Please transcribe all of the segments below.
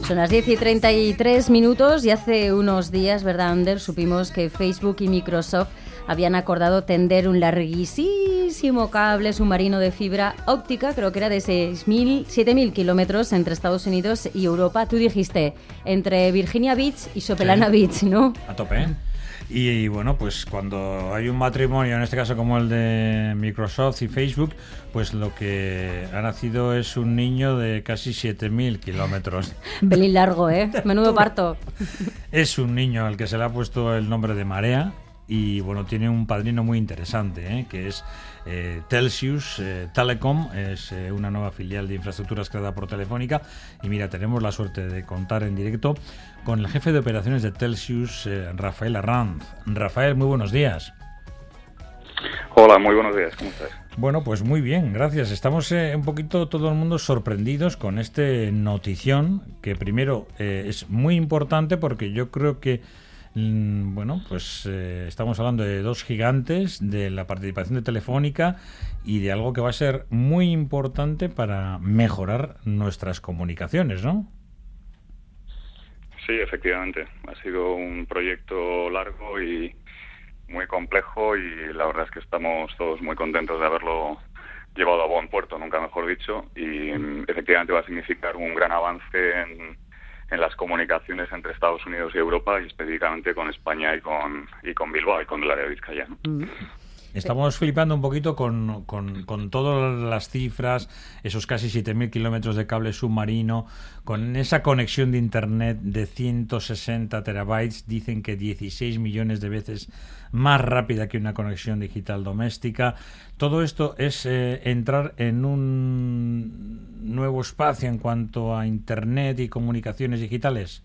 Son las 10:33 y hace unos días, ¿verdad, Ander? Supimos que Facebook y Microsoft habían acordado tender un larguísimo cable submarino de fibra óptica, creo que era de 7.000 kilómetros entre Estados Unidos y Europa. Tú dijiste, entre Virginia Beach y Sopelana Beach, ¿no? A tope, ¿eh? Y bueno, pues cuando hay un matrimonio, en este caso como el de Microsoft y Facebook, pues lo que ha nacido es un niño de casi 7.000 kilómetros. Pelín largo, ¿eh? Menudo parto. Es un niño al que se le ha puesto el nombre de Marea y bueno, tiene un padrino muy interesante, que es Telxius Telecom, es una nueva filial de infraestructuras creada por Telefónica. Y mira, tenemos la suerte de contar en directo con el jefe de operaciones de Telxius, Rafael Arranz. Rafael, muy buenos días. Hola, muy buenos días, ¿cómo estás? Bueno, pues muy bien, gracias. Estamos un poquito todo el mundo sorprendidos con este notición, que primero es muy importante porque yo creo que bueno, pues estamos hablando de dos gigantes, de la participación de Telefónica y de algo que va a ser muy importante para mejorar nuestras comunicaciones, ¿no? Sí, efectivamente. Ha sido un proyecto largo y muy complejo y la verdad es que estamos todos muy contentos de haberlo llevado a buen puerto, nunca mejor dicho, y efectivamente va a significar un gran avance en las comunicaciones entre Estados Unidos y Europa, y específicamente con España y con Bilbao y con el área de Vizcaya, ¿no? Estamos flipando un poquito con todas las cifras, esos casi 7.000 kilómetros de cable submarino, con esa conexión de Internet de 160 terabytes, dicen que 16 millones de veces más rápida que una conexión digital doméstica. Todo esto es entrar en un nuevo espacio en cuanto a Internet y comunicaciones digitales.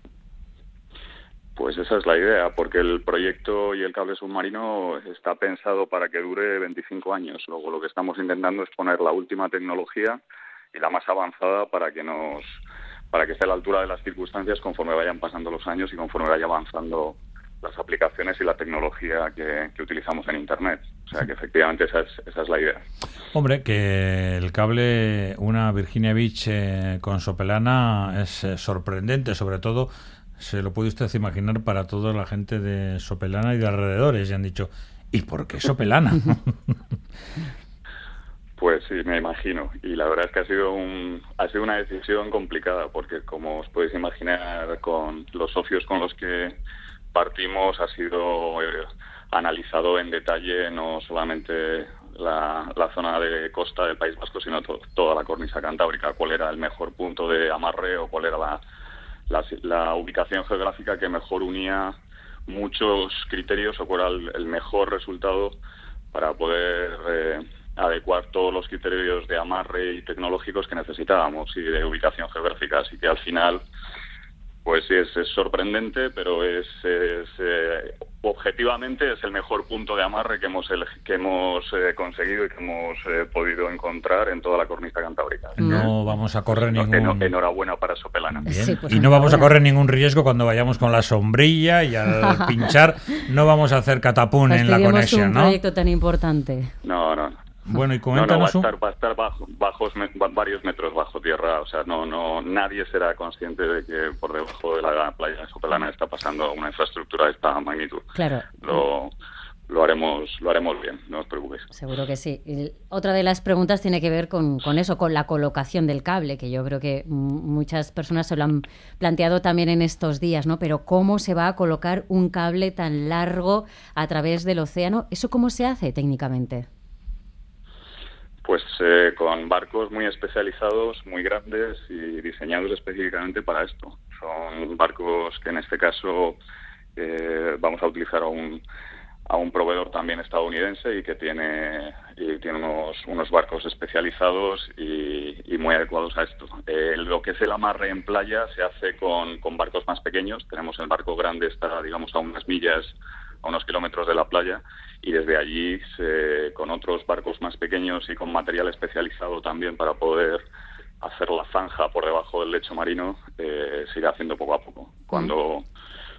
Pues esa es la idea, porque el proyecto y el cable submarino está pensado para que dure 25 años. Luego lo que estamos intentando es poner la última tecnología y la más avanzada para que esté a la altura de las circunstancias conforme vayan pasando los años y conforme vaya avanzando las aplicaciones y la tecnología que utilizamos en Internet. O sea que efectivamente esa es la idea. Hombre, que el cable, una Virginia Beach con Sopelana es sorprendente, sobre todo se lo puede usted imaginar para toda la gente de Sopelana y de alrededores, y han dicho, ¿y por qué Sopelana? Pues sí, me imagino, y la verdad es que ha sido una decisión complicada, porque como os podéis imaginar, con los socios con los que partimos ha sido analizado en detalle no solamente la zona de costa del País Vasco, sino toda la cornisa cantábrica, cuál era el mejor punto de amarre o cuál era la ubicación geográfica que mejor unía muchos criterios o cuál era el mejor resultado para poder adecuar todos los criterios de amarre y tecnológicos que necesitábamos y de ubicación geográfica. Así que al final, pues sí, es sorprendente, pero objetivamente es el mejor punto de amarre que hemos conseguido y que hemos podido encontrar en toda la cornisa cantábrica. No vamos a correr ningún... Enhorabuena para Sopelana. Sí, pues y no vamos a correr ningún riesgo cuando vayamos con la sombrilla y al pinchar no vamos a hacer catapún en la conexión, ¿no? Un proyecto tan importante. No. Bueno, y coméntanos va a estar varios metros bajo tierra, o sea, nadie será consciente de que por debajo de la playa de Sopelana está pasando una infraestructura de esta magnitud. Claro. Lo haremos bien, no os preocupéis. Seguro que sí. Y otra de las preguntas tiene que ver con eso, con la colocación del cable, que yo creo que muchas personas se lo han planteado también en estos días, ¿no? Pero ¿cómo se va a colocar un cable tan largo a través del océano? ¿Eso cómo se hace técnicamente? Pues con barcos muy especializados, muy grandes y diseñados específicamente para esto. Son barcos que en este caso vamos a utilizar a un proveedor también estadounidense y que tiene unos barcos especializados y muy adecuados a esto. Lo que es el amarre en playa se hace con barcos más pequeños. Tenemos el barco grande, está digamos a unas millas, a unos kilómetros de la playa, y desde allí con otros barcos más pequeños y con material especializado también para poder hacer la zanja por debajo del lecho marino, se irá haciendo poco a poco.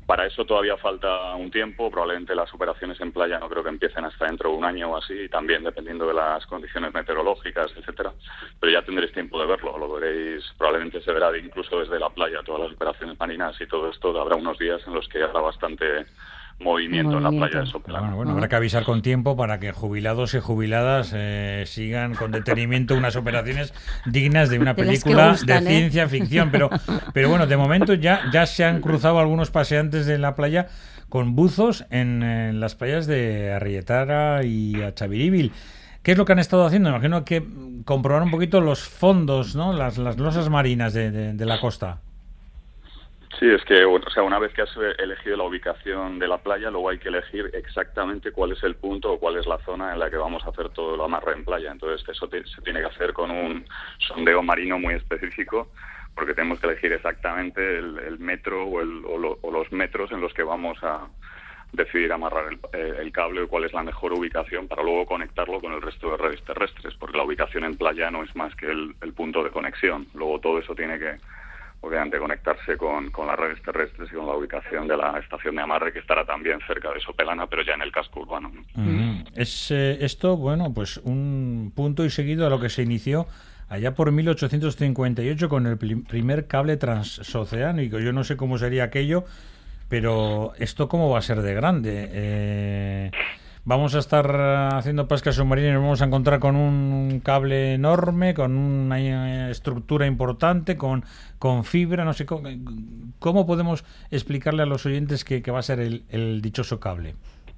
Para eso todavía falta un tiempo, probablemente las operaciones en playa no creo que empiecen hasta dentro de un año o así, también dependiendo de las condiciones meteorológicas, etcétera. Pero ya tendréis tiempo de verlo, lo veréis, probablemente se verá incluso desde la playa, todas las operaciones marinas y todo esto. Habrá unos días en los que habrá bastante movimiento en la playa de Sopelana. Bueno, habrá que avisar con tiempo para que jubilados y jubiladas sigan con detenimiento unas operaciones dignas de una película de ciencia ficción. Pero bueno, de momento ya se han cruzado algunos paseantes de la playa con buzos en las playas de Arrietara y Achaviríbil. ¿Qué es lo que han estado haciendo? Imagino que comprobar un poquito los fondos, ¿no? Las losas marinas de la costa. Sí, es que, o sea, una vez que has elegido la ubicación de la playa, luego hay que elegir exactamente cuál es el punto o cuál es la zona en la que vamos a hacer todo el amarre en playa. Entonces, eso se tiene que hacer con un sondeo marino muy específico, porque tenemos que elegir exactamente el metro o los metros en los que vamos a decidir amarrar el cable o cuál es la mejor ubicación para luego conectarlo con el resto de redes terrestres, porque la ubicación en playa no es más que el punto de conexión. Luego todo eso tiene que, obviamente, conectarse con las redes terrestres y con la ubicación de la estación de amarre, que estará también cerca de Sopelana, pero ya en el casco urbano, ¿no? Es esto, bueno, pues un punto y seguido a lo que se inició allá por 1858 con el primer cable transoceánico. Yo no sé cómo sería aquello, pero ¿esto cómo va a ser de grande? Vamos a estar haciendo pesca submarina y nos vamos a encontrar con un cable enorme, con una estructura importante, con fibra, no sé cómo podemos explicarle a los oyentes que va a ser el dichoso cable.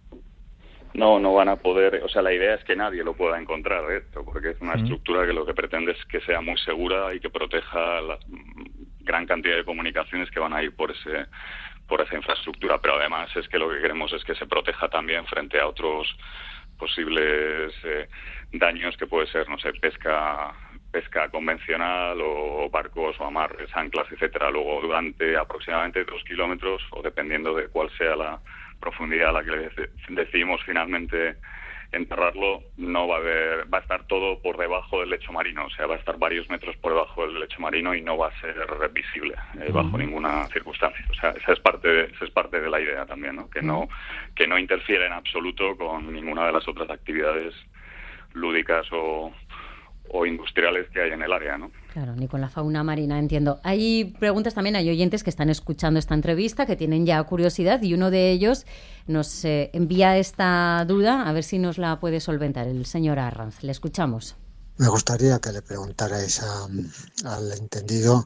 No van a poder, o sea, la idea es que nadie lo pueda encontrar esto, porque es una estructura que lo que pretende es que sea muy segura y que proteja la gran cantidad de comunicaciones que van a ir por esa infraestructura, pero además es que lo que queremos es que se proteja también frente a otros posibles daños que puede ser, no sé, pesca convencional o barcos o amarres, anclas, etcétera. Luego, durante aproximadamente 2 kilómetros, o dependiendo de cuál sea la profundidad a la que decidimos finalmente enterrarlo, no va a estar todo por debajo del lecho marino, o sea, va a estar varios metros por debajo del lecho marino y no va a ser visible bajo ninguna circunstancia. O sea, esa es parte de la idea también, ¿no? Que no interfiere en absoluto con ninguna de las otras actividades lúdicas o industriales que hay en el área, ¿no? Claro, ni con la fauna marina, entiendo. Hay preguntas también, hay oyentes que están escuchando esta entrevista, que tienen ya curiosidad, y uno de ellos nos envía esta duda, a ver si nos la puede solventar el señor Arranz. Le escuchamos. Me gustaría que le preguntarais al entendido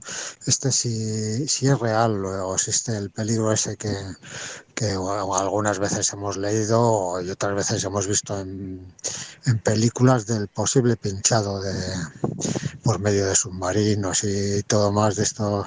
si es real o existe el peligro ese que algunas veces hemos leído y otras veces hemos visto en películas del posible pinchado por medio de submarinos y todo más de esto.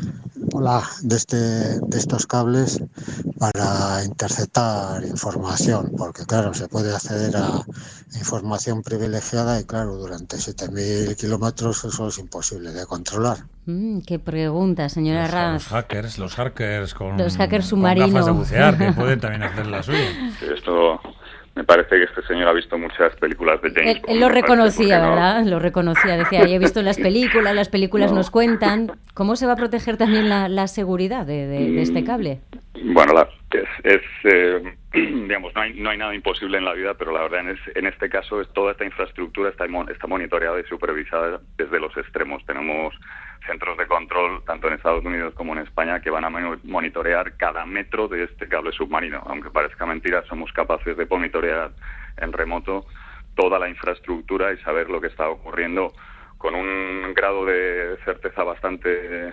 De estos cables para interceptar información, porque claro, se puede acceder a información privilegiada y claro, durante 7.000 kilómetros eso es imposible de controlar. Qué pregunta, señora Arranz. Los hackers con submarinos, con gafas de bucear, que pueden también hacer la suya. Sí, esto... Me parece que este señor ha visto muchas películas de James Bond. Él lo reconocía, ¿verdad? Lo reconocía. Decía, yo he visto las películas nos cuentan. ¿Cómo se va a proteger también la seguridad de este cable? Bueno, digamos, no hay nada imposible en la vida, pero la verdad en este caso toda esta infraestructura está monitoreada y supervisada desde los extremos. Tenemos centros de control, tanto en Estados Unidos como en España, que van a monitorear cada metro de este cable submarino. Aunque parezca mentira, somos capaces de monitorear en remoto toda la infraestructura y saber lo que está ocurriendo con un grado de certeza bastante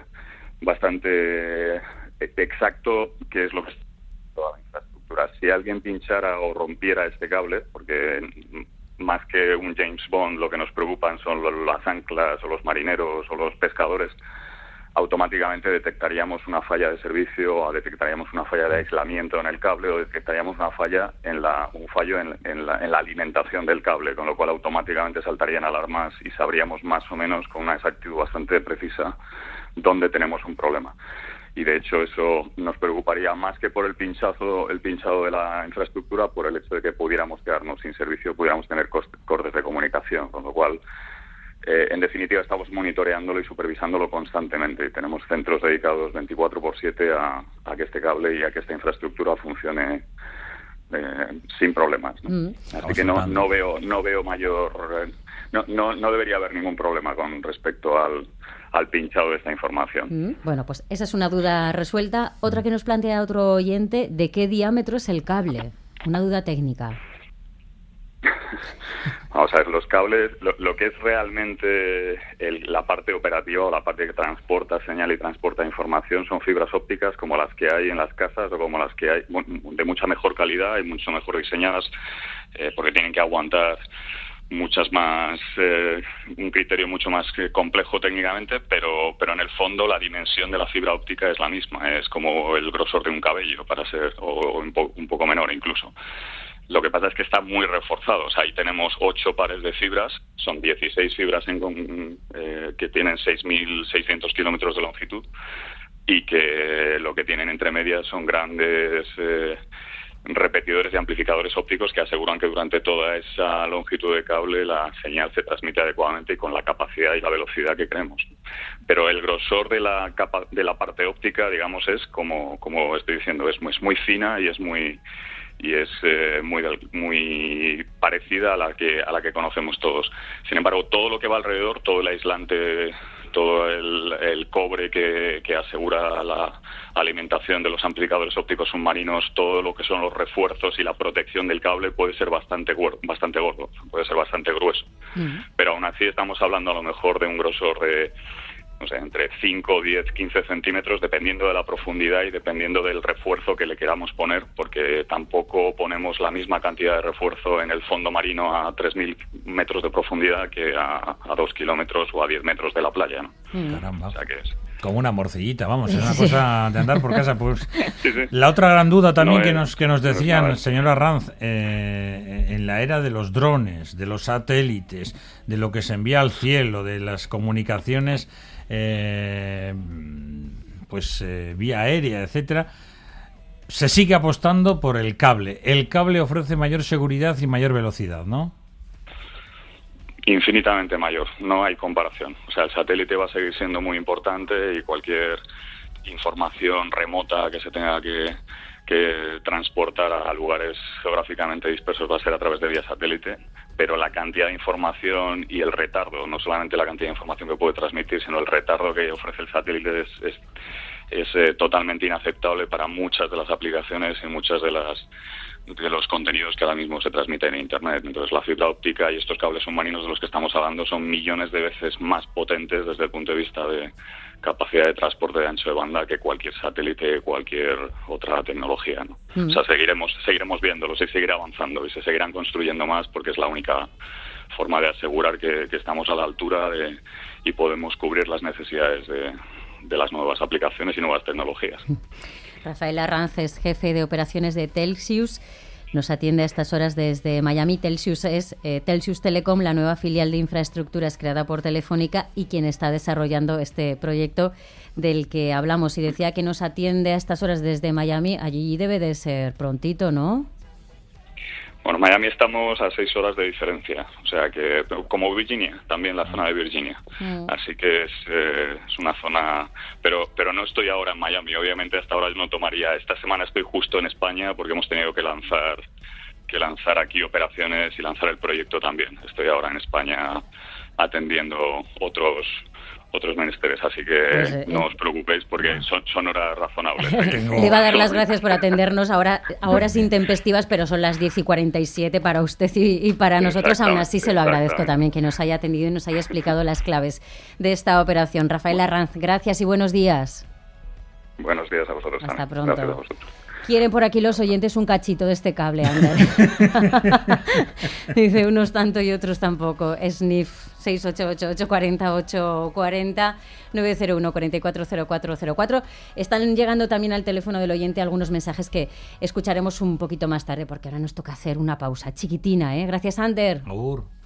exacto, que es lo que es toda la infraestructura. Si alguien pinchara o rompiera este cable, porque más que un James Bond lo que nos preocupan son las anclas o los marineros o los pescadores, automáticamente detectaríamos una falla de servicio o detectaríamos una falla de aislamiento en el cable o detectaríamos un fallo en la alimentación del cable, con lo cual automáticamente saltarían alarmas y sabríamos más o menos con una exactitud bastante precisa dónde tenemos un problema. Y de hecho eso nos preocuparía más que por el pinchado de la infraestructura, por el hecho de que pudiéramos quedarnos sin servicio, pudiéramos tener cortes de comunicación, con lo cual en definitiva, estamos monitoreándolo y supervisándolo constantemente. Tenemos centros dedicados 24/7 a que este cable y a que esta infraestructura funcione sin problemas, ¿no? Así que no veo mayor... No debería haber ningún problema con respecto al pinchado de esta información. Bueno, pues esa es una duda resuelta. Otra que nos plantea otro oyente, ¿de qué diámetro es el cable? Una duda técnica. Vamos a ver, los cables, lo que es realmente la parte operativa o la parte que transporta señal y transporta información son fibras ópticas como las que hay en las casas o como las que hay de mucha mejor calidad y mucho mejor diseñadas, porque tienen que aguantar muchas más, un criterio mucho más complejo técnicamente, pero en el fondo la dimensión de la fibra óptica es la misma, es como el grosor de un cabello, para ser, o un poco menor incluso. Lo que pasa es que está muy reforzado. O sea, ahí tenemos 8 pares de fibras, son 16 fibras que tienen 6.600 kilómetros de longitud y que lo que tienen entre medias son grandes repetidores y amplificadores ópticos que aseguran que durante toda esa longitud de cable la señal se transmite adecuadamente y con la capacidad y la velocidad que queremos. Pero el grosor de la parte óptica, digamos, es como estoy diciendo, es muy fina y es muy parecida a la que conocemos todos. Sin embargo, todo lo que va alrededor, todo el aislante, todo el cobre que asegura la alimentación de los amplificadores ópticos submarinos, todo lo que son los refuerzos y la protección del cable puede ser bastante gordo, puede ser bastante grueso. Pero aún así estamos hablando a lo mejor de un grosor de, no sé, entre 5, 10, 15 centímetros, dependiendo de la profundidad y dependiendo del refuerzo que le queramos poner, porque tampoco ponemos la misma cantidad de refuerzo en el fondo marino a 3.000 metros de profundidad que a 2 kilómetros o a 10 metros de la playa, ¿no? Caramba. O sea que es... Como una morcillita, vamos, es una cosa de andar por casa. Pues sí. La otra gran duda también No que nos decían, no señor Arranz, en la era de los drones, de los satélites, de lo que se envía al cielo, de las comunicaciones vía aérea, etcétera, se sigue apostando por el cable. El cable ofrece mayor seguridad y mayor velocidad, ¿no? Infinitamente mayor, no hay comparación. O sea, el satélite va a seguir siendo muy importante y cualquier información remota que se tenga que transportar a lugares geográficamente dispersos va a ser a través de vía satélite, pero la cantidad de información y el retardo, no solamente la cantidad de información que puede transmitir, sino el retardo que ofrece el satélite es totalmente inaceptable para muchas de las aplicaciones y muchas de los contenidos que ahora mismo se transmiten en Internet. Entonces la fibra óptica y estos cables submarinos de los que estamos hablando son millones de veces más potentes desde el punto de vista de capacidad de transporte de ancho de banda que cualquier satélite, cualquier otra tecnología, ¿no? O sea, seguiremos viéndolos y seguirá avanzando y se seguirán construyendo más porque es la única forma de asegurar que estamos a la altura y podemos cubrir las necesidades de las nuevas aplicaciones y nuevas tecnologías. Rafael Arranz es jefe de operaciones de Telxius. Nos atiende a estas horas desde Miami. Telxius es Telxius Telecom, la nueva filial de infraestructuras creada por Telefónica y quien está desarrollando este proyecto del que hablamos. Y decía que nos atiende a estas horas desde Miami. Allí debe de ser prontito, ¿no? Bueno, Miami estamos a 6 horas de diferencia, o sea que como Virginia, también la zona de Virginia, así que es una zona, pero no estoy ahora en Miami, obviamente hasta ahora no tomaría, esta semana estoy justo en España porque hemos tenido que lanzar aquí operaciones y lanzar el proyecto también. Estoy ahora en España atendiendo otros menesteres, así que pues, no os preocupéis porque son horas razonables. Le iba a dar las gracias por atendernos ahora horas intempestivas, pero son las 10:47 para usted y para nosotros. Aún así se lo agradezco también que nos haya atendido y nos haya explicado las claves de esta operación. Rafael Arranz, gracias y buenos días. Buenos días a vosotros. Hasta también. pronto. Gracias a vosotros. Quieren por aquí los oyentes un cachito de este cable, Ander. Dice unos tanto y otros tampoco. SNIF 688-840-840 901 440404. Están llegando también al teléfono del oyente algunos mensajes que escucharemos un poquito más tarde porque ahora nos toca hacer una pausa chiquitina, ¿eh? Gracias, Ander. Agur.